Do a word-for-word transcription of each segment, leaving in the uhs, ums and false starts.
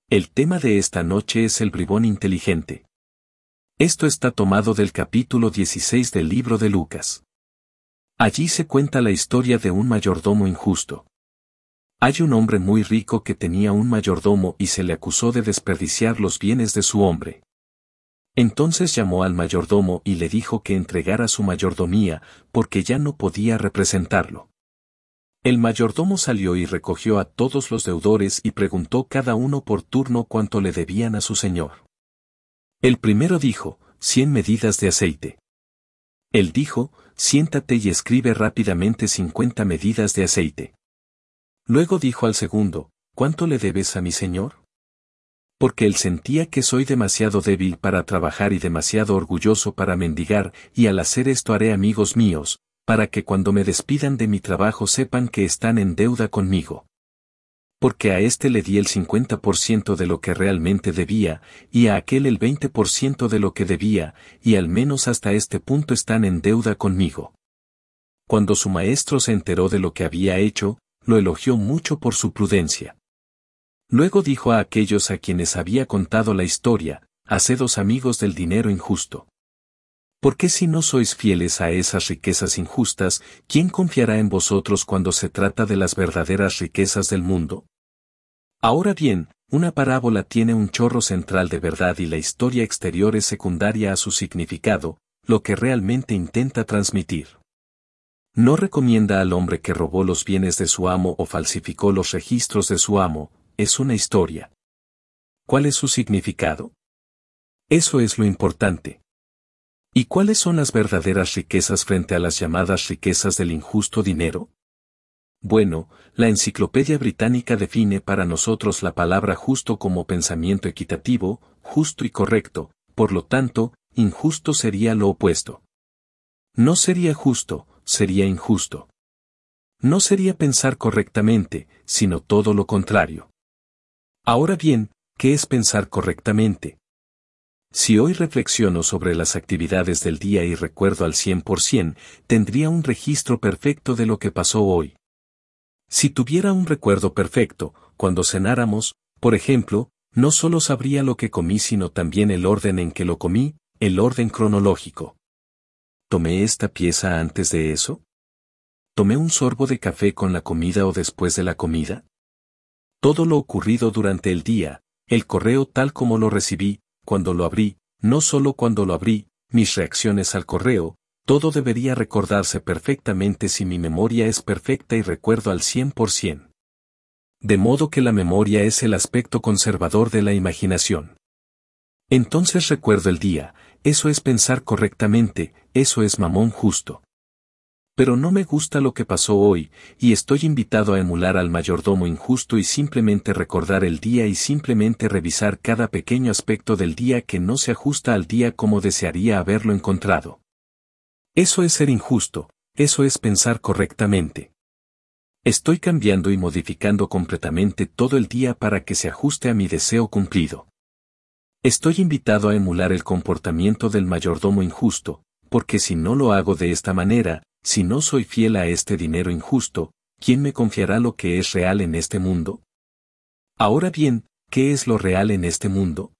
El tema de esta noche es el bribón inteligente. Esto está tomado del capítulo dieciséis del libro de Lucas. Allí se cuenta la historia de un mayordomo injusto. Hay un hombre muy rico que tenía un mayordomo y se le acusó de desperdiciar los bienes de su hombre. Entonces llamó al mayordomo y le dijo que entregara su mayordomía, porque ya no podía representarlo. El mayordomo salió y recogió a todos los deudores y preguntó cada uno por turno cuánto le debían a su señor. El primero dijo, cien medidas de aceite. Él dijo, siéntate y escribe rápidamente cincuenta medidas de aceite. Luego dijo al segundo, ¿cuánto le debes a mi señor? Porque él sentía que soy demasiado débil para trabajar y demasiado orgulloso para mendigar, y al hacer esto haré amigos míos, para que cuando me despidan de mi trabajo sepan que están en deuda conmigo. Porque a éste le di el cincuenta por ciento de lo que realmente debía, y a aquel el veinte por ciento de lo que debía, y al menos hasta este punto están en deuda conmigo. Cuando su maestro se enteró de lo que había hecho, lo elogió mucho por su prudencia. Luego dijo a aquellos a quienes había contado la historia, hacedos amigos del dinero injusto. ¿Por qué si no sois fieles a esas riquezas injustas, quién confiará en vosotros cuando se trata de las verdaderas riquezas del mundo? Ahora bien, una parábola tiene un chorro central de verdad y la historia exterior es secundaria a su significado, lo que realmente intenta transmitir. No recomienda al hombre que robó los bienes de su amo o falsificó los registros de su amo, es una historia. ¿Cuál es su significado? Eso es lo importante. ¿Y cuáles son las verdaderas riquezas frente a las llamadas riquezas del injusto dinero? Bueno, la Enciclopedia Británica define para nosotros la palabra justo como pensamiento equitativo, justo y correcto, por lo tanto, injusto sería lo opuesto. No sería justo, sería injusto. No sería pensar correctamente, sino todo lo contrario. Ahora bien, ¿qué es pensar correctamente? Si hoy reflexiono sobre las actividades del día y recuerdo al cien por ciento, tendría un registro perfecto de lo que pasó hoy. Si tuviera un recuerdo perfecto, cuando cenáramos, por ejemplo, no solo sabría lo que comí sino también el orden en que lo comí, el orden cronológico. ¿Tomé esta pieza antes de eso? ¿Tomé un sorbo de café con la comida o después de la comida? Todo lo ocurrido durante el día, el correo tal como lo recibí, cuando lo abrí, no solo cuando lo abrí, mis reacciones al correo, todo debería recordarse perfectamente si mi memoria es perfecta y recuerdo al cien por ciento. De modo que la memoria es el aspecto conservador de la imaginación. Entonces recuerdo el día, eso es pensar correctamente, eso es mamón justo. Pero no me gusta lo que pasó hoy, y estoy invitado a emular al mayordomo injusto y simplemente recordar el día y simplemente revisar cada pequeño aspecto del día que no se ajusta al día como desearía haberlo encontrado. Eso es ser injusto, eso es pensar correctamente. Estoy cambiando y modificando completamente todo el día para que se ajuste a mi deseo cumplido. Estoy invitado a emular el comportamiento del mayordomo injusto, porque si no lo hago de esta manera, si no soy fiel a este dinero injusto, ¿quién me confiará lo que es real en este mundo? Ahora bien, ¿qué es lo real en este mundo?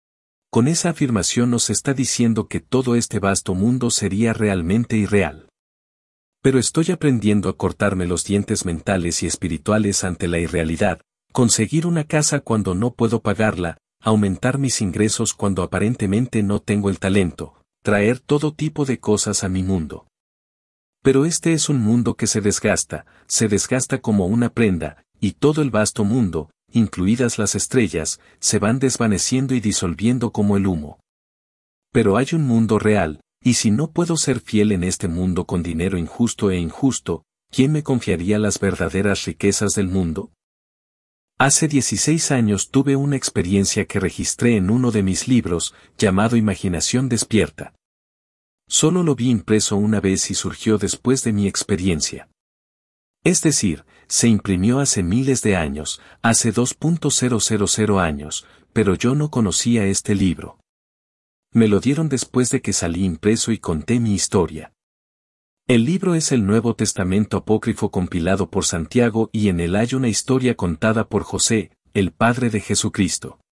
Con esa afirmación nos está diciendo que todo este vasto mundo sería realmente irreal. Pero estoy aprendiendo a cortarme los dientes mentales y espirituales ante la irrealidad, conseguir una casa cuando no puedo pagarla, aumentar mis ingresos cuando aparentemente no tengo el talento, traer todo tipo de cosas a mi mundo. Pero este es un mundo que se desgasta, se desgasta como una prenda, y todo el vasto mundo, incluidas las estrellas, se van desvaneciendo y disolviendo como el humo. Pero hay un mundo real, y si no puedo ser fiel en este mundo con dinero injusto e injusto, ¿quién me confiaría las verdaderas riquezas del mundo? Hace dieciséis años tuve una experiencia que registré en uno de mis libros, llamado Imaginación Despierta. Solo lo vi impreso una vez y surgió después de mi experiencia. Es decir, se imprimió hace miles de años, hace dos mil años, pero yo no conocía este libro. Me lo dieron después de que salí impreso y conté mi historia. El libro es el Nuevo Testamento apócrifo compilado por Santiago y en él hay una historia contada por José, el padre de Jesucristo.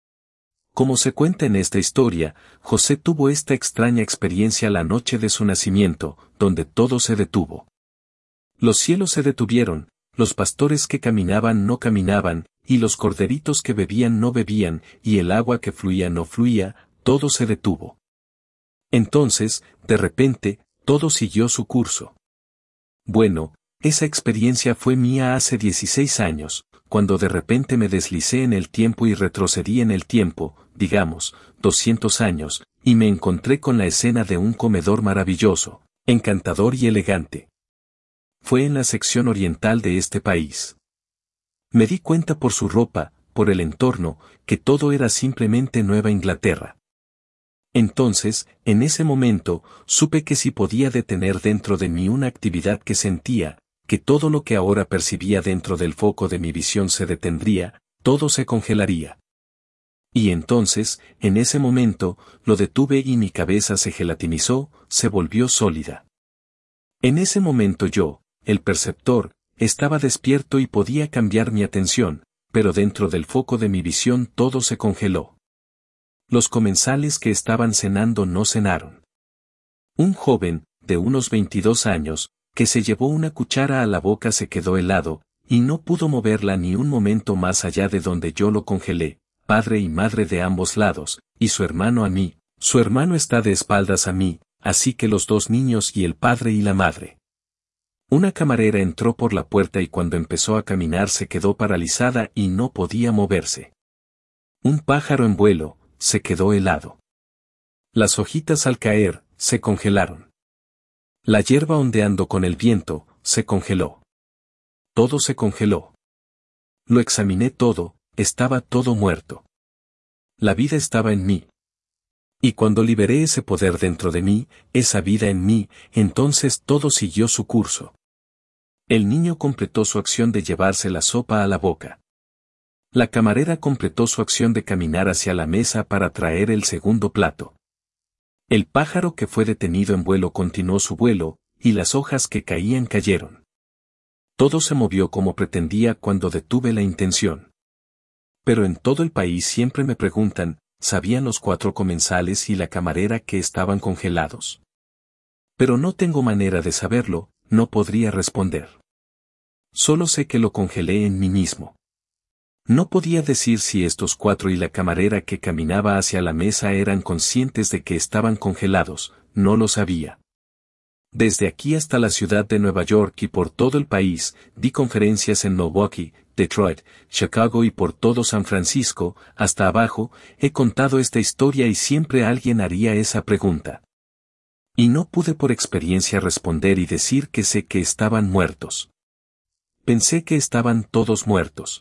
Como se cuenta en esta historia, José tuvo esta extraña experiencia la noche de su nacimiento, donde todo se detuvo. Los cielos se detuvieron, los pastores que caminaban no caminaban, y los corderitos que bebían no bebían, y el agua que fluía no fluía, todo se detuvo. Entonces, de repente, todo siguió su curso. Bueno, esa experiencia fue mía hace dieciséis años, cuando de repente me deslicé en el tiempo y retrocedí en el tiempo, digamos, doscientos años, y me encontré con la escena de un comedor maravilloso, encantador y elegante. Fue en la sección oriental de este país. Me di cuenta por su ropa, por el entorno, que todo era simplemente Nueva Inglaterra. Entonces, en ese momento, supe que si podía detener dentro de mí una actividad que sentía, que todo lo que ahora percibía dentro del foco de mi visión se detendría, todo se congelaría. Y entonces, en ese momento, lo detuve y mi cabeza se gelatinizó, se volvió sólida. En ese momento yo, el perceptor, estaba despierto y podía cambiar mi atención, pero dentro del foco de mi visión todo se congeló. Los comensales que estaban cenando no cenaron. Un joven, de unos veintidós años, que se llevó una cuchara a la boca se quedó helado, y no pudo moverla ni un momento más allá de donde yo lo congelé, padre y madre de ambos lados, y su hermano a mí, su hermano está de espaldas a mí, así que los dos niños y el padre y la madre. Una camarera entró por la puerta y cuando empezó a caminar se quedó paralizada y no podía moverse. Un pájaro en vuelo, se quedó helado. Las hojitas al caer, se congelaron. La hierba ondeando con el viento, se congeló. Todo se congeló. Lo examiné todo, estaba todo muerto. La vida estaba en mí. Y cuando liberé ese poder dentro de mí, esa vida en mí, entonces todo siguió su curso. El niño completó su acción de llevarse la sopa a la boca. La camarera completó su acción de caminar hacia la mesa para traer el segundo plato. El pájaro que fue detenido en vuelo continuó su vuelo, y las hojas que caían cayeron. Todo se movió como pretendía cuando detuve la intención. Pero en todo el país siempre me preguntan, ¿sabían los cuatro comensales y la camarera que estaban congelados? Pero no tengo manera de saberlo, no podría responder. Solo sé que lo congelé en mí mismo. No podía decir si estos cuatro y la camarera que caminaba hacia la mesa eran conscientes de que estaban congelados, no lo sabía. Desde aquí hasta la ciudad de Nueva York y por todo el país, di conferencias en Milwaukee, Detroit, Chicago y por todo San Francisco, hasta abajo, he contado esta historia y siempre alguien haría esa pregunta. Y no pude por experiencia responder y decir que sé que estaban muertos. Pensé que estaban todos muertos.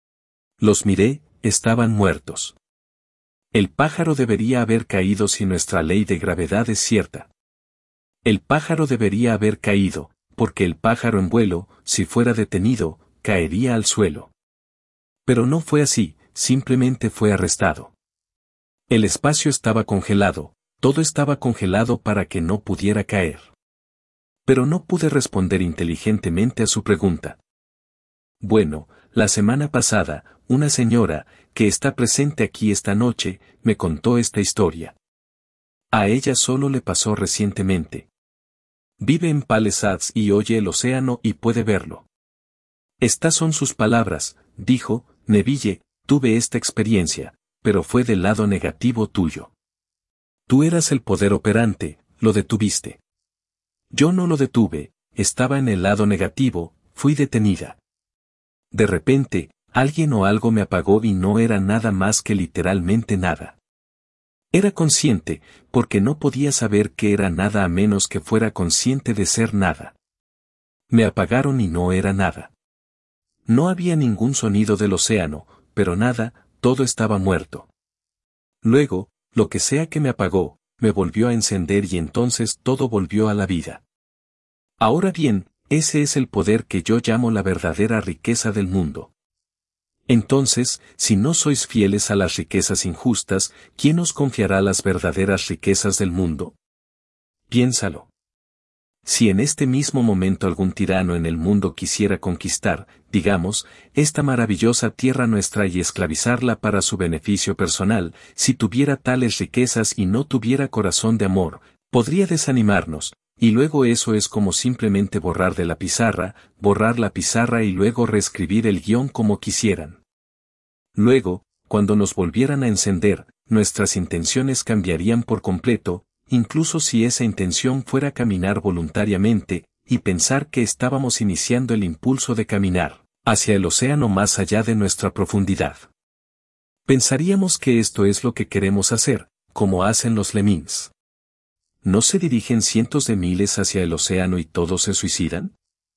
Los miré, estaban muertos. El pájaro debería haber caído si nuestra ley de gravedad es cierta. El pájaro debería haber caído, porque el pájaro en vuelo, si fuera detenido, caería al suelo. Pero no fue así, simplemente fue arrestado. El espacio estaba congelado, todo estaba congelado para que no pudiera caer. Pero no pude responder inteligentemente a su pregunta. Bueno, la semana pasada, una señora, que está presente aquí esta noche, me contó esta historia. A ella solo le pasó recientemente. Vive en Palisades y oye el océano y puede verlo. Estas son sus palabras, dijo, Neville, tuve esta experiencia, pero fue del lado negativo tuyo. Tú eras el poder operante, lo detuviste. Yo no lo detuve, estaba en el lado negativo, fui detenida. De repente, alguien o algo me apagó y no era nada más que literalmente nada. Era consciente, porque no podía saber que era nada a menos que fuera consciente de ser nada. Me apagaron y no era nada. No había ningún sonido del océano, pero nada, todo estaba muerto. Luego, lo que sea que me apagó, me volvió a encender y entonces todo volvió a la vida. Ahora bien, ese es el poder que yo llamo la verdadera riqueza del mundo. Entonces, si no sois fieles a las riquezas injustas, ¿quién os confiará las verdaderas riquezas del mundo? Piénsalo. Si en este mismo momento algún tirano en el mundo quisiera conquistar, digamos, esta maravillosa tierra nuestra y esclavizarla para su beneficio personal, si tuviera tales riquezas y no tuviera corazón de amor, podría desanimarnos, y luego eso es como simplemente borrar de la pizarra, borrar la pizarra y luego reescribir el guión como quisieran. Luego, cuando nos volvieran a encender, nuestras intenciones cambiarían por completo, incluso si esa intención fuera caminar voluntariamente, y pensar que estábamos iniciando el impulso de caminar hacia el océano más allá de nuestra profundidad. Pensaríamos que esto es lo que queremos hacer, como hacen los lemmings. ¿No se dirigen cientos de miles hacia el océano y todos se suicidan?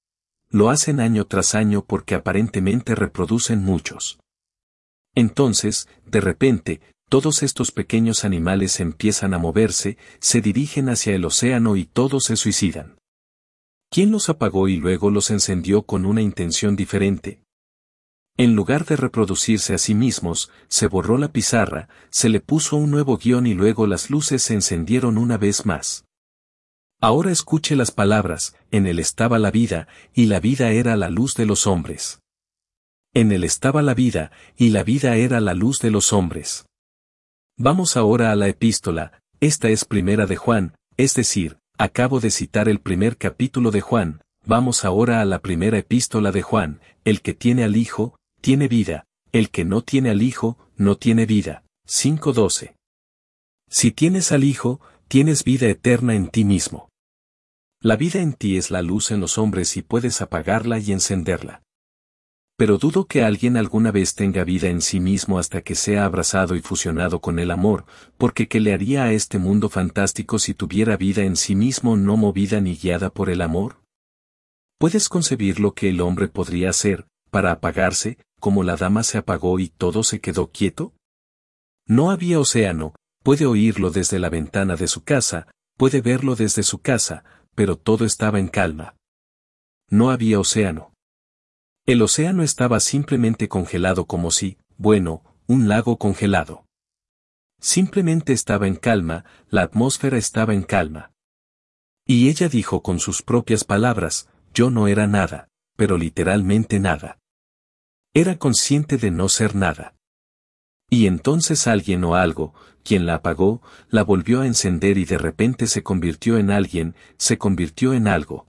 Lo hacen año tras año porque aparentemente reproducen muchos. Entonces, de repente, todos estos pequeños animales empiezan a moverse, se dirigen hacia el océano y todos se suicidan. ¿Quién los apagó y luego los encendió con una intención diferente? En lugar de reproducirse a sí mismos, se borró la pizarra, se le puso un nuevo guión y luego las luces se encendieron una vez más. Ahora escuche las palabras, en él estaba la vida, y la vida era la luz de los hombres. En él estaba la vida, y la vida era la luz de los hombres. Vamos ahora a la epístola, esta es primera de Juan, es decir, acabo de citar el primer capítulo de Juan, vamos ahora a la primera epístola de Juan, el que tiene al Hijo, tiene vida, el que no tiene al Hijo, no tiene vida. cinco doce. Si tienes al Hijo, tienes vida eterna en ti mismo. La vida en ti es la luz en los hombres y puedes apagarla y encenderla. Pero dudo que alguien alguna vez tenga vida en sí mismo hasta que sea abrazado y fusionado con el amor, porque ¿qué le haría a este mundo fantástico si tuviera vida en sí mismo no movida ni guiada por el amor? ¿Puedes concebir lo que el hombre podría hacer, para apagarse, como la dama se apagó y todo se quedó quieto? No había océano, puede oírlo desde la ventana de su casa, puede verlo desde su casa, pero todo estaba en calma. No había océano. El océano estaba simplemente congelado como si, bueno, un lago congelado. Simplemente estaba en calma, la atmósfera estaba en calma. Y ella dijo con sus propias palabras, yo no era nada, pero literalmente nada. Era consciente de no ser nada. Y entonces alguien o algo, quien la apagó, la volvió a encender y de repente se convirtió en alguien, se convirtió en algo.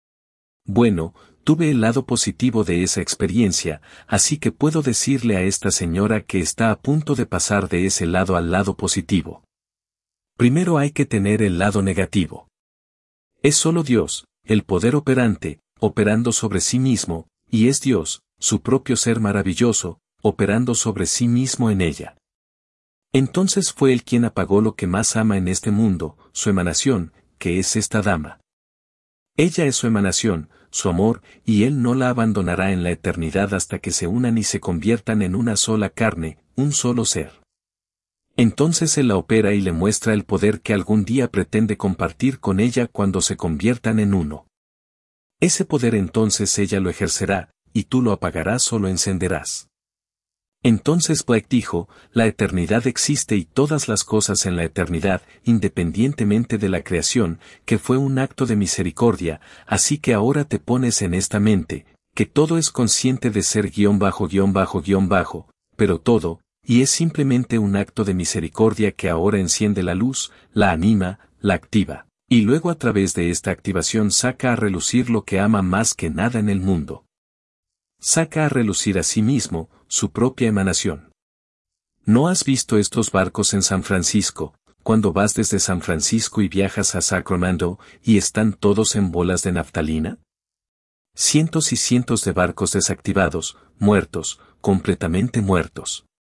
Bueno, tuve el lado positivo de esa experiencia, así que puedo decirle a esta señora que está a punto de pasar de ese lado al lado positivo. Primero hay que tener el lado negativo. Es solo Dios, el poder operante, operando sobre sí mismo, y es Dios, su propio ser maravilloso, operando sobre sí mismo en ella. Entonces fue Él quien apagó lo que más ama en este mundo, su emanación, que es esta dama. Ella es su emanación, su amor, y Él no la abandonará en la eternidad hasta que se unan y se conviertan en una sola carne, un solo ser. Entonces Él la opera y le muestra el poder que algún día pretende compartir con ella cuando se conviertan en uno. Ese poder entonces ella lo ejercerá, y tú lo apagarás o lo encenderás. Entonces Black dijo, la eternidad existe y todas las cosas en la eternidad, independientemente de la creación, que fue un acto de misericordia, así que ahora te pones en esta mente, que todo es consciente de ser guión bajo guión bajo guión bajo, pero todo, y es simplemente un acto de misericordia que ahora enciende la luz, la anima, la activa, y luego a través de esta activación saca a relucir lo que ama más que nada en el mundo. Saca a relucir a sí mismo, su propia emanación. ¿No has visto estos barcos en San Francisco, cuando vas desde San Francisco y viajas a Sacramento, y están todos en bolas de naftalina? Cientos y cientos de barcos desactivados, muertos, completamente muertos.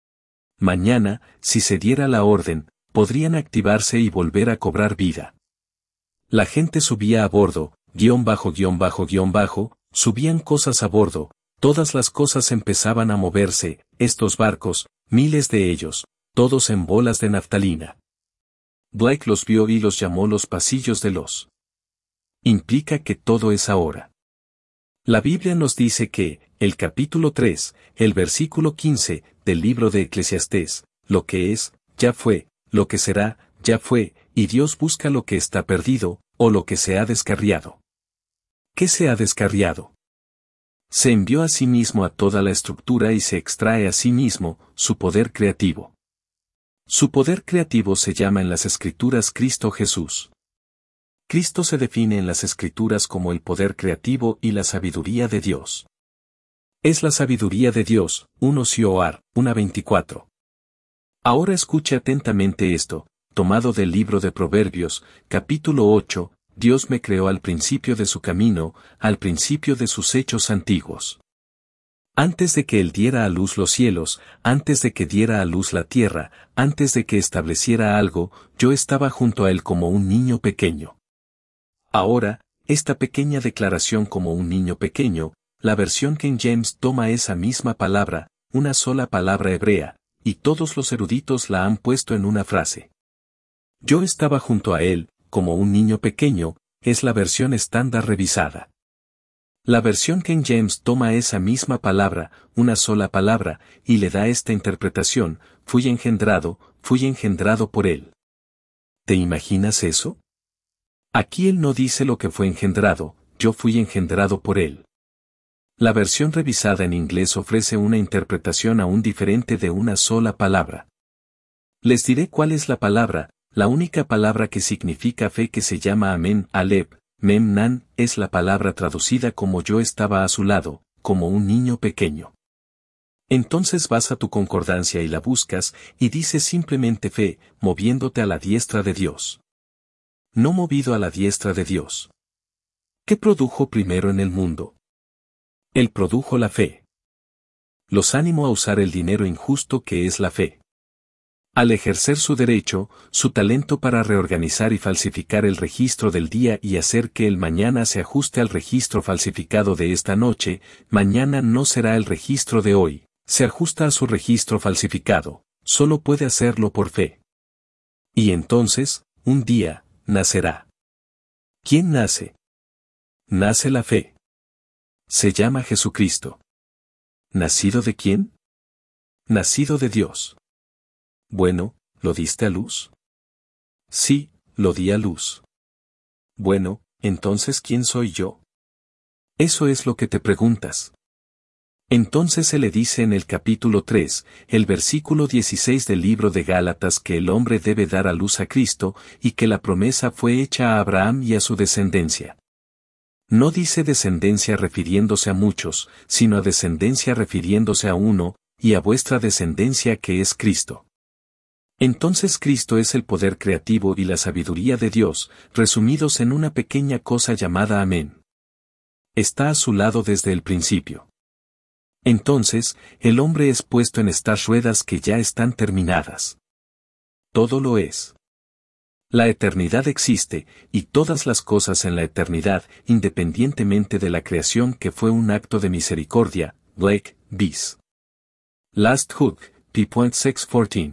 Mañana, si se diera la orden, podrían activarse y volver a cobrar vida. La gente subía a bordo, guión bajo guión bajo guión bajo, subían cosas a bordo, todas las cosas empezaban a moverse, estos barcos, miles de ellos, todos en bolas de naftalina. Blake los vio y los llamó los pasillos de los. Implica que todo es ahora. La Biblia nos dice que, el capítulo tres, el versículo quince, del libro de Eclesiastés, lo que es, ya fue, lo que será, ya fue, y Dios busca lo que está perdido, o lo que se ha descarriado. ¿Qué se ha descarriado? Se envió a sí mismo a toda la estructura y se extrae a sí mismo su poder creativo. Su poder creativo se llama en las Escrituras Cristo Jesús. Cristo se define en las Escrituras como el poder creativo y la sabiduría de Dios. Es la sabiduría de Dios, uno Sioar, uno veinticuatro. Ahora escuche atentamente esto, tomado del libro de Proverbios, capítulo ocho, Dios me creó al principio de su camino, al principio de sus hechos antiguos. Antes de que Él diera a luz los cielos, antes de que diera a luz la tierra, antes de que estableciera algo, yo estaba junto a Él como un niño pequeño. Ahora, esta pequeña declaración como un niño pequeño, la versión King James toma esa misma palabra, una sola palabra hebrea, y todos los eruditos la han puesto en una frase. Yo estaba junto a Él, como un niño pequeño, es la versión estándar revisada. La versión King James toma esa misma palabra, una sola palabra, y le da esta interpretación: fui engendrado, fui engendrado por Él. ¿Te imaginas eso? Aquí Él no dice lo que fue engendrado, yo fui engendrado por Él. La versión revisada en inglés ofrece una interpretación aún diferente de una sola palabra. Les diré cuál es la palabra, la única palabra que significa fe, que se llama Amén, Alep. Memnan, es la palabra traducida como yo estaba a su lado, como un niño pequeño. Entonces vas a tu concordancia y la buscas, y dice simplemente fe, moviéndote a la diestra de Dios. No movido a la diestra de Dios. ¿Qué produjo primero en el mundo? Él produjo la fe. Los animo a usar el dinero injusto que es la fe. Al ejercer su derecho, su talento para reorganizar y falsificar el registro del día y hacer que el mañana se ajuste al registro falsificado de esta noche, mañana no será el registro de hoy, se ajusta a su registro falsificado, solo puede hacerlo por fe. Y entonces, un día, nacerá. ¿Quién nace? Nace la fe. Se llama Jesucristo. ¿Nacido de quién? Nacido de Dios. Bueno, ¿lo diste a luz? Sí, lo di a luz. Bueno, entonces ¿quién soy yo? Eso es lo que te preguntas. Entonces se le dice en el capítulo tres, el versículo dieciséis del libro de Gálatas, que el hombre debe dar a luz a Cristo, y que la promesa fue hecha a Abraham y a su descendencia. No dice descendencia refiriéndose a muchos, sino a descendencia refiriéndose a uno, y a vuestra descendencia que es Cristo. Entonces Cristo es el poder creativo y la sabiduría de Dios, resumidos en una pequeña cosa llamada Amén. Está a su lado desde el principio. Entonces, el hombre es puesto en estas ruedas que ya están terminadas. Todo lo es. La eternidad existe, y todas las cosas en la eternidad, independientemente de la creación, que fue un acto de misericordia. Blake, bis. Last Hook, P seis catorce.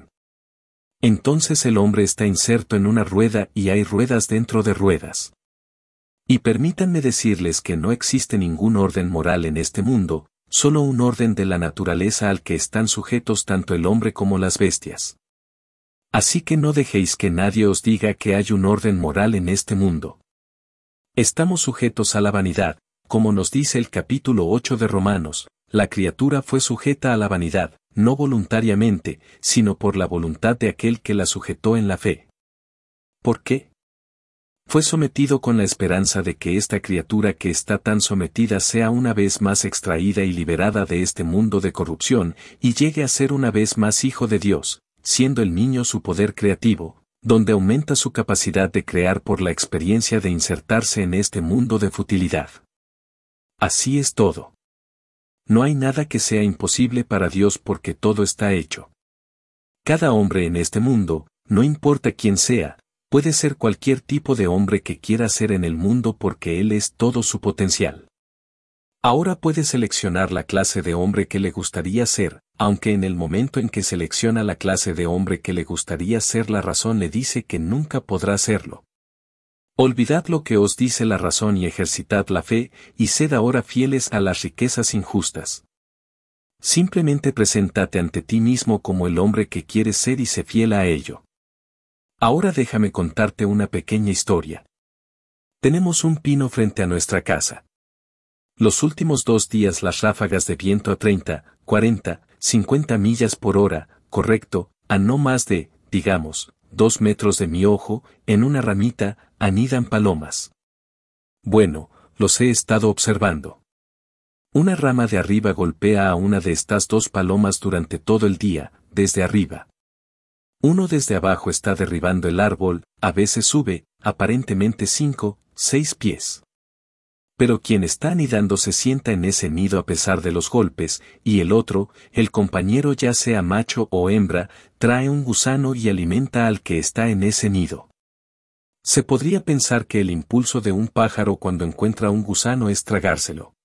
Entonces el hombre está inserto en una rueda y hay ruedas dentro de ruedas. Y permítanme decirles que no existe ningún orden moral en este mundo, solo un orden de la naturaleza al que están sujetos tanto el hombre como las bestias. Así que no dejéis que nadie os diga que hay un orden moral en este mundo. Estamos sujetos a la vanidad, como nos dice el capítulo ocho de Romanos, la criatura fue sujeta a la vanidad, no voluntariamente, sino por la voluntad de aquel que la sujetó en la fe. ¿Por qué? Fue sometido con la esperanza de que esta criatura que está tan sometida sea una vez más extraída y liberada de este mundo de corrupción, y llegue a ser una vez más hijo de Dios, siendo el niño su poder creativo, donde aumenta su capacidad de crear por la experiencia de insertarse en este mundo de futilidad. Así es todo. No hay nada que sea imposible para Dios porque todo está hecho. Cada hombre en este mundo, no importa quién sea, puede ser cualquier tipo de hombre que quiera ser en el mundo porque él es todo su potencial. Ahora puede seleccionar la clase de hombre que le gustaría ser, aunque en el momento en que selecciona la clase de hombre que le gustaría ser, la razón le dice que nunca podrá serlo. Olvidad lo que os dice la razón y ejercitad la fe, y sed ahora fieles a las riquezas injustas. Simplemente preséntate ante ti mismo como el hombre que quieres ser y sé fiel a ello. Ahora déjame contarte una pequeña historia. Tenemos un pino frente a nuestra casa. Los últimos dos días las ráfagas de viento a treinta, cuarenta, cincuenta millas por hora, correcto, a no más de, digamos, dos metros de mi ojo, en una ramita, anidan palomas. Bueno, los he estado observando. Una rama de arriba golpea a una de estas dos palomas durante todo el día, desde arriba. Uno desde abajo está derribando el árbol, a veces sube, aparentemente cinco, seis pies. Pero quien está anidando se sienta en ese nido a pesar de los golpes, y el otro, el compañero ya sea macho o hembra, trae un gusano y alimenta al que está en ese nido. Se podría pensar que el impulso de un pájaro cuando encuentra un gusano es tragárselo.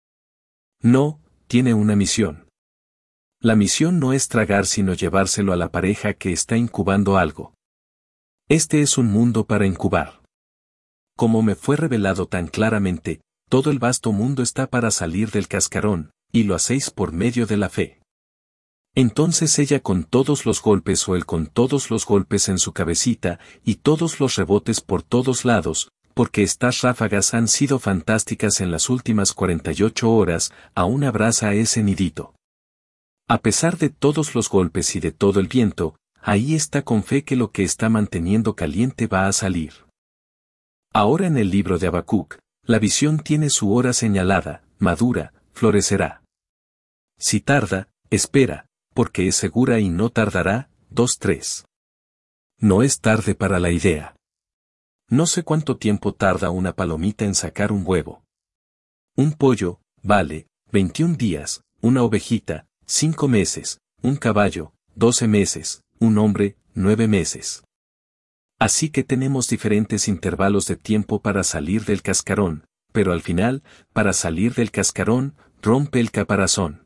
No, tiene una misión. La misión no es tragar sino llevárselo a la pareja que está incubando algo. Este es un mundo para incubar. Como me fue revelado tan claramente, todo el vasto mundo está para salir del cascarón, y lo hacéis por medio de la fe. Entonces ella con todos los golpes o él con todos los golpes en su cabecita, y todos los rebotes por todos lados, porque estas ráfagas han sido fantásticas en las últimas cuarenta y ocho horas, aún abraza a ese nidito. A pesar de todos los golpes y de todo el viento, ahí está con fe que lo que está manteniendo caliente va a salir. Ahora en el libro de Habacuc, la visión tiene su hora señalada, madura, florecerá. Si tarda, espera, porque es segura y no tardará. dos tres. No es tarde para la idea. No sé cuánto tiempo tarda una palomita en sacar un huevo. Un pollo, vale, veintiún días, una ovejita, cinco meses, un caballo, doce meses, un hombre, nueve meses. Así que tenemos diferentes intervalos de tiempo para salir del cascarón, pero al final, para salir del cascarón, rompe el caparazón.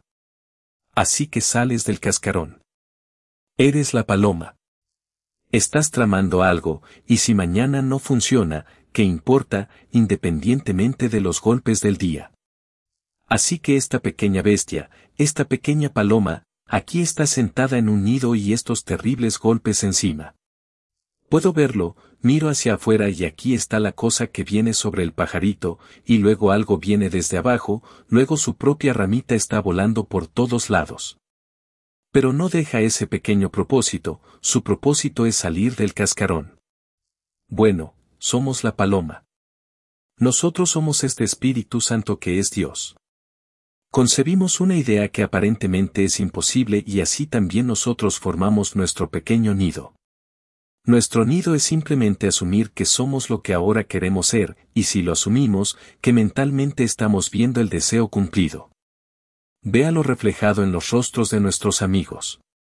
Así que sales del cascarón. Eres la paloma. Estás tramando algo, y si mañana no funciona, ¿qué importa, independientemente de los golpes del día? Así que esta pequeña bestia, esta pequeña paloma, aquí está sentada en un nido y estos terribles golpes encima. Puedo verlo, miro hacia afuera y aquí está la cosa que viene sobre el pajarito, y luego algo viene desde abajo, luego su propia ramita está volando por todos lados. Pero no deja ese pequeño propósito, su propósito es salir del cascarón. Bueno, somos la paloma. Nosotros somos este Espíritu Santo que es Dios. Concebimos una idea que aparentemente es imposible y así también nosotros formamos nuestro pequeño nido. Nuestro nido es simplemente asumir que somos lo que ahora queremos ser, y si lo asumimos, que mentalmente estamos viendo el deseo cumplido. Véalo reflejado en los rostros de nuestros amigos.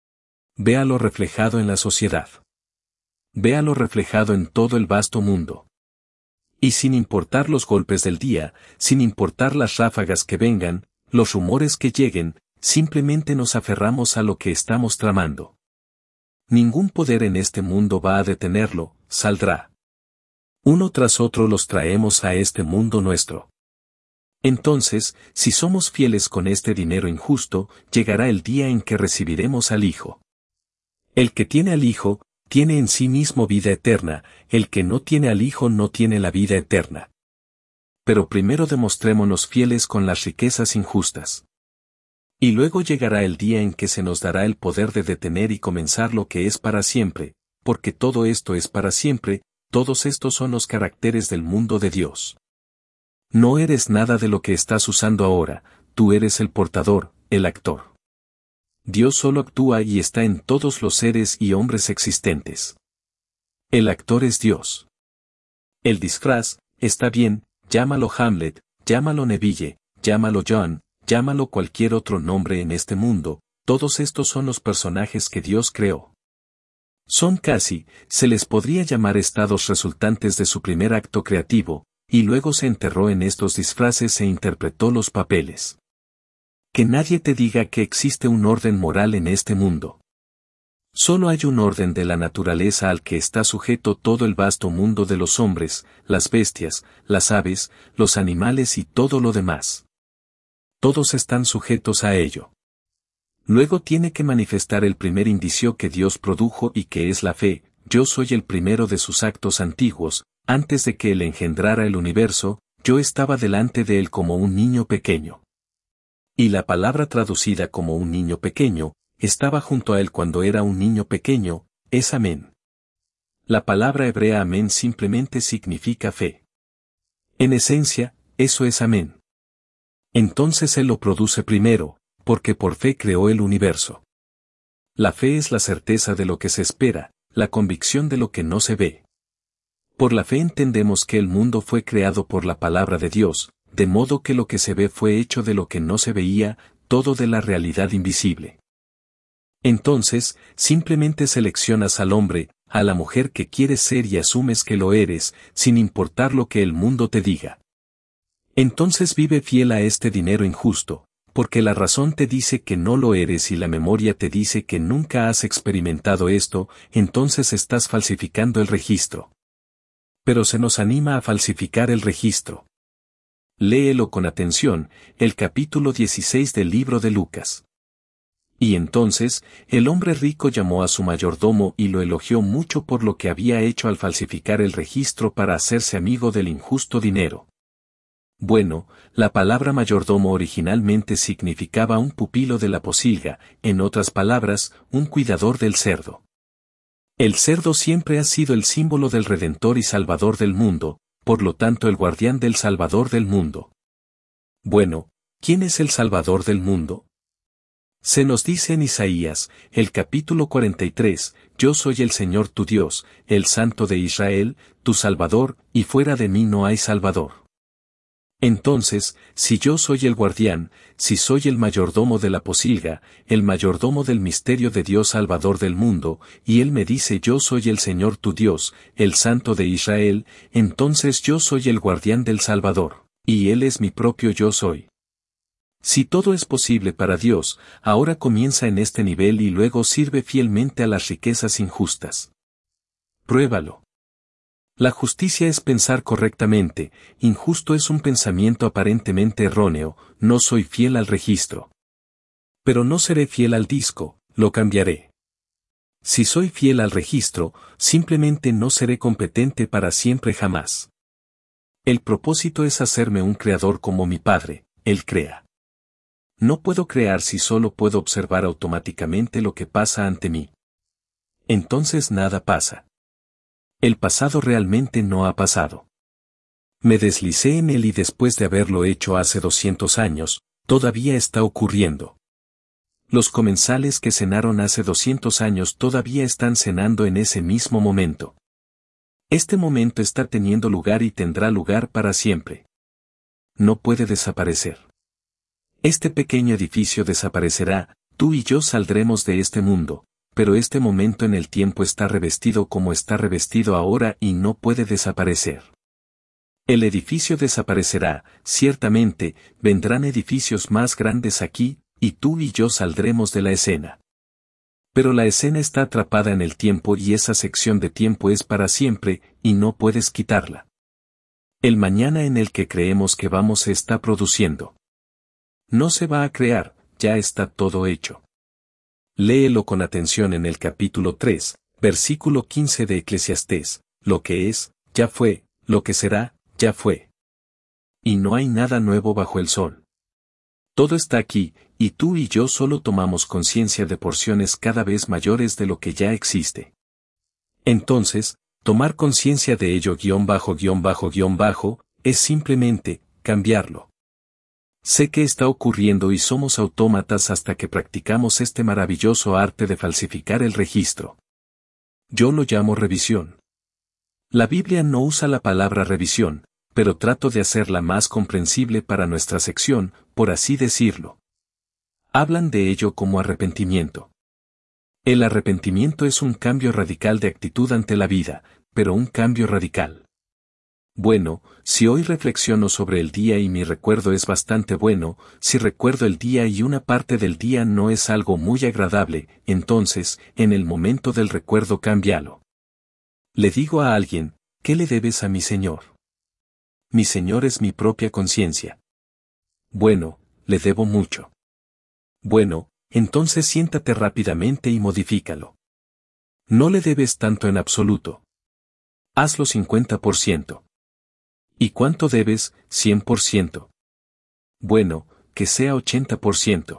Véalo reflejado en la sociedad. Véalo reflejado en todo el vasto mundo. Y sin importar los golpes del día, sin importar las ráfagas que vengan, los rumores que lleguen, simplemente nos aferramos a lo que estamos tramando. Ningún poder en este mundo va a detenerlo, saldrá. Uno tras otro los traemos a este mundo nuestro. Entonces, si somos fieles con este dinero injusto, llegará el día en que recibiremos al Hijo. El que tiene al Hijo, tiene en sí mismo vida eterna, el que no tiene al Hijo no tiene la vida eterna. Pero primero demostrémonos fieles con las riquezas injustas. Y luego llegará el día en que se nos dará el poder de detener y comenzar lo que es para siempre, porque todo esto es para siempre, todos estos son los caracteres del mundo de Dios. No eres nada de lo que estás usando ahora, tú eres el portador, el actor. Dios solo actúa y está en todos los seres y hombres existentes. El actor es Dios. El disfraz, está bien, llámalo Hamlet, llámalo Neville, llámalo John, llámalo cualquier otro nombre en este mundo, todos estos son los personajes que Dios creó. Son casi, se les podría llamar estados resultantes de su primer acto creativo, y luego se enterró en estos disfraces e interpretó los papeles. Que nadie te diga que existe un orden moral en este mundo. Solo hay un orden de la naturaleza al que está sujeto todo el vasto mundo de los hombres, las bestias, las aves, los animales y todo lo demás. Todos están sujetos a ello. Luego tiene que manifestar el primer indicio que Dios produjo y que es la fe. Yo soy el primero de sus actos antiguos, antes de que él engendrara el universo, yo estaba delante de él como un niño pequeño. Y la palabra traducida como un niño pequeño, estaba junto a él cuando era un niño pequeño, es amén. La palabra hebrea amén simplemente significa fe. En esencia, eso es amén. Entonces él lo produce primero, porque por fe creó el universo. La fe es la certeza de lo que se espera, la convicción de lo que no se ve. Por la fe entendemos que el mundo fue creado por la palabra de Dios, de modo que lo que se ve fue hecho de lo que no se veía, todo de la realidad invisible. Entonces, simplemente seleccionas al hombre, a la mujer que quieres ser y asumes que lo eres, sin importar lo que el mundo te diga. Entonces vive fiel a este dinero injusto, porque la razón te dice que no lo eres y la memoria te dice que nunca has experimentado esto, entonces estás falsificando el registro. Pero se nos anima a falsificar el registro. Léelo con atención, el capítulo dieciséis del libro de Lucas. Y entonces, el hombre rico llamó a su mayordomo y lo elogió mucho por lo que había hecho al falsificar el registro para hacerse amigo del injusto dinero. Bueno, la palabra mayordomo originalmente significaba un pupilo de la pocilga, en otras palabras, un cuidador del cerdo. El cerdo siempre ha sido el símbolo del Redentor y Salvador del mundo, por lo tanto el guardián del Salvador del mundo. Bueno, ¿quién es el Salvador del mundo? Se nos dice en Isaías, el capítulo cuarenta y tres, Yo soy el Señor tu Dios, el Santo de Israel, tu Salvador, y fuera de mí no hay Salvador. Entonces, si yo soy el guardián, si soy el mayordomo de la pocilga, el mayordomo del misterio de Dios Salvador del mundo, y él me dice yo soy el Señor tu Dios, el Santo de Israel, entonces yo soy el guardián del Salvador, y él es mi propio yo soy. Si todo es posible para Dios, ahora comienza en este nivel y luego sirve fielmente a las riquezas injustas. Pruébalo. La justicia es pensar correctamente, injusto es un pensamiento aparentemente erróneo, no soy fiel al registro. Pero no seré fiel al disco, lo cambiaré. Si soy fiel al registro, simplemente no seré competente para siempre jamás. El propósito es hacerme un creador como mi padre, él crea. No puedo crear si solo puedo observar automáticamente lo que pasa ante mí. Entonces nada pasa. El pasado realmente no ha pasado. Me deslicé en él y después de haberlo hecho hace doscientos años, todavía está ocurriendo. Los comensales que cenaron hace doscientos años todavía están cenando en ese mismo momento. Este momento está teniendo lugar y tendrá lugar para siempre. No puede desaparecer. Este pequeño edificio desaparecerá, tú y yo saldremos de este mundo, pero este momento en el tiempo está revestido como está revestido ahora y no puede desaparecer. El edificio desaparecerá, ciertamente, vendrán edificios más grandes aquí, y tú y yo saldremos de la escena. Pero la escena está atrapada en el tiempo y esa sección de tiempo es para siempre, y no puedes quitarla. El mañana en el que creemos que vamos se está produciendo. No se va a crear, ya está todo hecho. Léelo con atención en el capítulo tres, versículo quince de Eclesiastés, lo que es, ya fue, lo que será, ya fue. Y no hay nada nuevo bajo el sol. Todo está aquí, y tú y yo solo tomamos conciencia de porciones cada vez mayores de lo que ya existe. Entonces, tomar conciencia de ello guión bajo guión bajo guión bajo, es simplemente, cambiarlo. Sé que está ocurriendo y somos autómatas hasta que practicamos este maravilloso arte de falsificar el registro. Yo lo llamo revisión. La Biblia no usa la palabra revisión, pero trato de hacerla más comprensible para nuestra sección, por así decirlo. Hablan de ello como arrepentimiento. El arrepentimiento es un cambio radical de actitud ante la vida, pero un cambio radical. Bueno, si hoy reflexiono sobre el día y mi recuerdo es bastante bueno, si recuerdo el día y una parte del día no es algo muy agradable, entonces, en el momento del recuerdo cámbialo. Le digo a alguien, ¿qué le debes a mi Señor? Mi Señor es mi propia conciencia. Bueno, le debo mucho. Bueno, entonces siéntate rápidamente y modifícalo. No le debes tanto en absoluto. Hazlo cincuenta por ciento. ¿Y cuánto debes? cien por ciento. Bueno, que sea ochenta por ciento.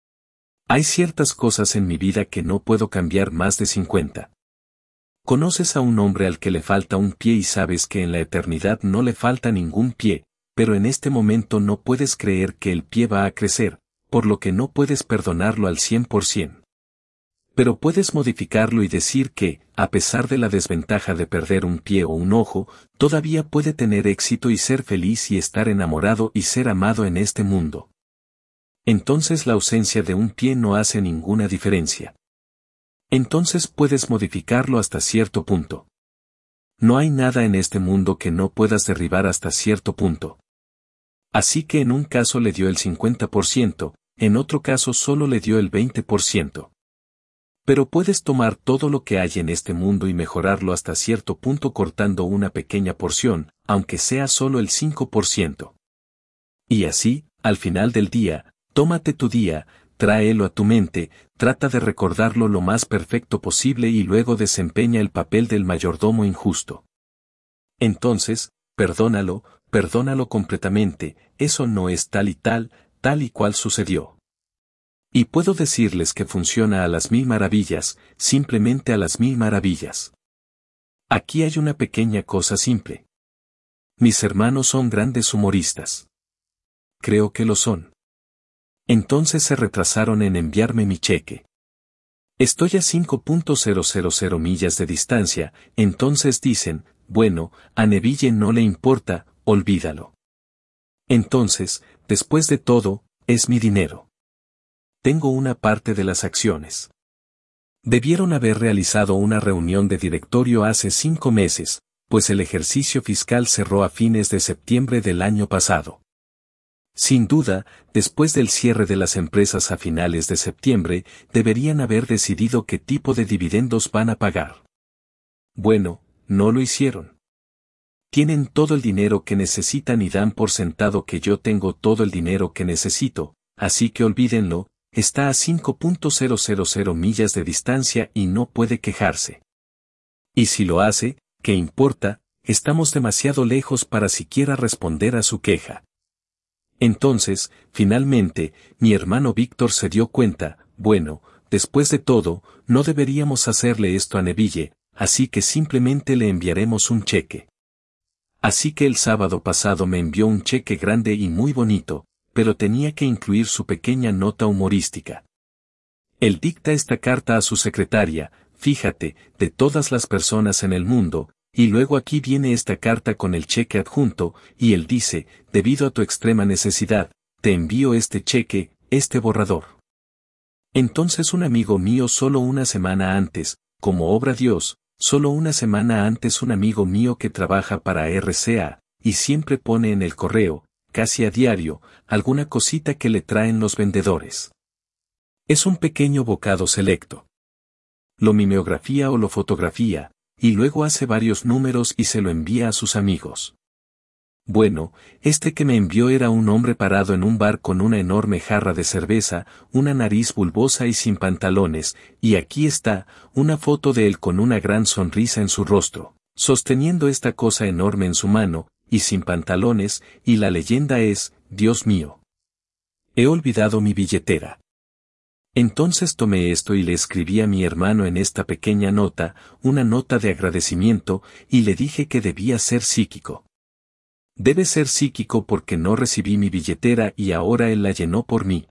Hay ciertas cosas en mi vida que no puedo cambiar más de cincuenta. Conoces a un hombre al que le falta un pie y sabes que en la eternidad no le falta ningún pie, pero en este momento no puedes creer que el pie va a crecer, por lo que no puedes perdonarlo al cien por ciento. Pero puedes modificarlo y decir que, a pesar de la desventaja de perder un pie o un ojo, todavía puede tener éxito y ser feliz y estar enamorado y ser amado en este mundo. Entonces la ausencia de un pie no hace ninguna diferencia. Entonces puedes modificarlo hasta cierto punto. No hay nada en este mundo que no puedas derribar hasta cierto punto. Así que en un caso le dio el cincuenta por ciento, en otro caso solo le dio el veinte por ciento. Pero puedes tomar todo lo que hay en este mundo y mejorarlo hasta cierto punto cortando una pequeña porción, aunque sea solo el cinco por ciento. Y así, al final del día, tómate tu día, tráelo a tu mente, trata de recordarlo lo más perfecto posible y luego desempeña el papel del mayordomo injusto. Entonces, perdónalo, perdónalo completamente, eso no es tal y tal, tal y cual sucedió. Y puedo decirles que funciona a las mil maravillas, simplemente a las mil maravillas. Aquí hay una pequeña cosa simple. Mis hermanos son grandes humoristas. Creo que lo son. Entonces se retrasaron en enviarme mi cheque. Estoy a cinco punto cero cero cero millas de distancia, entonces dicen, bueno, a Neville no le importa, olvídalo. Entonces, después de todo, es mi dinero. Tengo una parte de las acciones. Debieron haber realizado una reunión de directorio hace cinco meses, pues el ejercicio fiscal cerró a fines de septiembre del año pasado. Sin duda, después del cierre de las empresas a finales de septiembre, deberían haber decidido qué tipo de dividendos van a pagar. Bueno, no lo hicieron. Tienen todo el dinero que necesitan y dan por sentado que yo tengo todo el dinero que necesito, así que olvídenlo. Está a cinco punto cero cero cero millas de distancia y no puede quejarse. Y si lo hace, ¿qué importa? Estamos demasiado lejos para siquiera responder a su queja. Entonces, finalmente, mi hermano Víctor se dio cuenta, bueno, después de todo, no deberíamos hacerle esto a Neville, así que simplemente le enviaremos un cheque. Así que el sábado pasado me envió un cheque grande y muy bonito, pero tenía que incluir su pequeña nota humorística. Él dicta esta carta a su secretaria, fíjate, de todas las personas en el mundo, y luego aquí viene esta carta con el cheque adjunto, y él dice, debido a tu extrema necesidad, te envío este cheque, este borrador. Entonces un amigo mío solo una semana antes, como obra Dios, solo una semana antes un amigo mío que trabaja para R C A, y siempre pone en el correo, casi a diario, alguna cosita que le traen los vendedores. Es un pequeño bocado selecto. Lo mimeografía o lo fotografía, y luego hace varios números y se lo envía a sus amigos. Bueno, este que me envió era un hombre parado en un bar con una enorme jarra de cerveza, una nariz bulbosa y sin pantalones, y aquí está, una foto de él con una gran sonrisa en su rostro, sosteniendo esta cosa enorme en su mano, y sin pantalones, y la leyenda es, Dios mío. He olvidado mi billetera. Entonces tomé esto y le escribí a mi hermano en esta pequeña nota, una nota de agradecimiento, y le dije que debía ser psíquico. Debe ser psíquico porque no recibí mi billetera y ahora él la llenó por mí.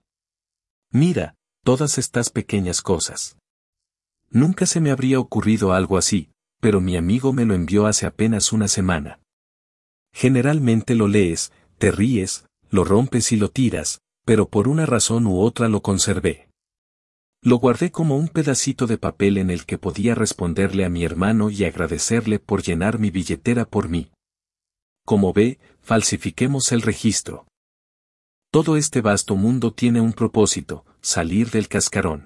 Mira, todas estas pequeñas cosas. Nunca se me habría ocurrido algo así, pero mi amigo me lo envió hace apenas una semana. Generalmente lo lees, te ríes, lo rompes y lo tiras, pero por una razón u otra lo conservé. Lo guardé como un pedacito de papel en el que podía responderle a mi hermano y agradecerle por llenar mi billetera por mí. Como ve, falsifiquemos el registro. Todo este vasto mundo tiene un propósito, salir del cascarón.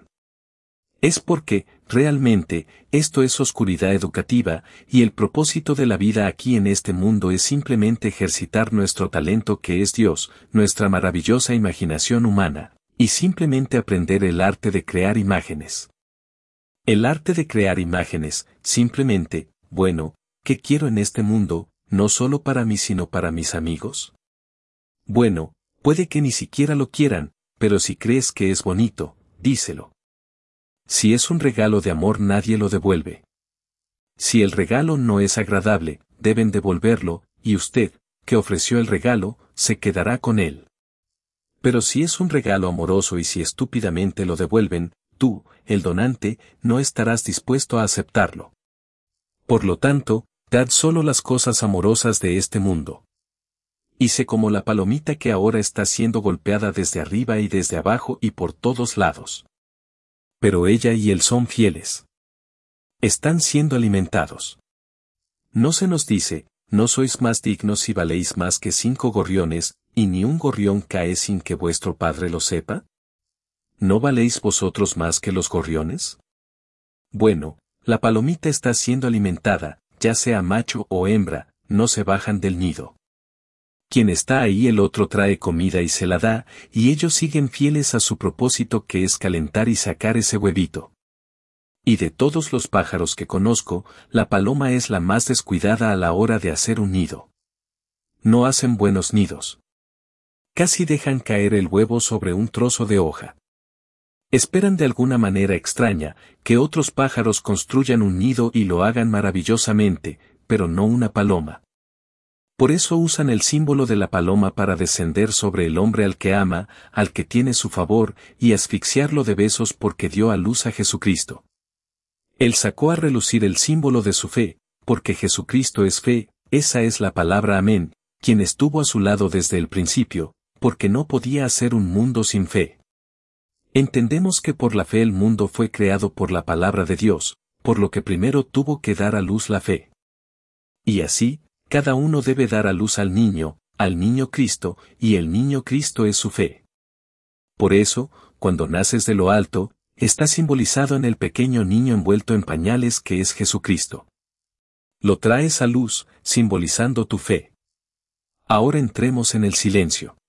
Es porque, realmente, esto es oscuridad educativa, y el propósito de la vida aquí en este mundo es simplemente ejercitar nuestro talento que es Dios, nuestra maravillosa imaginación humana, y simplemente aprender el arte de crear imágenes. El arte de crear imágenes, simplemente, bueno, ¿qué quiero en este mundo, no solo para mí sino para mis amigos? Bueno, puede que ni siquiera lo quieran, pero si crees que es bonito, díselo. Si es un regalo de amor nadie lo devuelve. Si el regalo no es agradable, deben devolverlo, y usted, que ofreció el regalo, se quedará con él. Pero si es un regalo amoroso y si estúpidamente lo devuelven, tú, el donante, no estarás dispuesto a aceptarlo. Por lo tanto, dad solo las cosas amorosas de este mundo. Hice como la palomita que ahora está siendo golpeada desde arriba y desde abajo y por todos lados. Pero ella y él son fieles. Están siendo alimentados. No se nos dice, no sois más dignos si valéis más que cinco gorriones, y ni un gorrión cae sin que vuestro Padre lo sepa. ¿No valéis vosotros más que los gorriones? Bueno, la palomita está siendo alimentada, ya sea macho o hembra, no se bajan del nido. Quien está ahí el otro trae comida y se la da, y ellos siguen fieles a su propósito que es calentar y sacar ese huevito. Y de todos los pájaros que conozco, la paloma es la más descuidada a la hora de hacer un nido. No hacen buenos nidos. Casi dejan caer el huevo sobre un trozo de hoja. Esperan de alguna manera extraña, que otros pájaros construyan un nido y lo hagan maravillosamente, pero no una paloma. Por eso usan el símbolo de la paloma para descender sobre el hombre al que ama, al que tiene su favor, y asfixiarlo de besos porque dio a luz a Jesucristo. Él sacó a relucir el símbolo de su fe, porque Jesucristo es fe, esa es la palabra amén, quien estuvo a su lado desde el principio, porque no podía hacer un mundo sin fe. Entendemos que por la fe el mundo fue creado por la palabra de Dios, por lo que primero tuvo que dar a luz la fe. Y así, cada uno debe dar a luz al niño, al niño Cristo, y el niño Cristo es su fe. Por eso, cuando naces de lo alto, está simbolizado en el pequeño niño envuelto en pañales que es Jesucristo. Lo traes a luz, simbolizando tu fe. Ahora entremos en el silencio.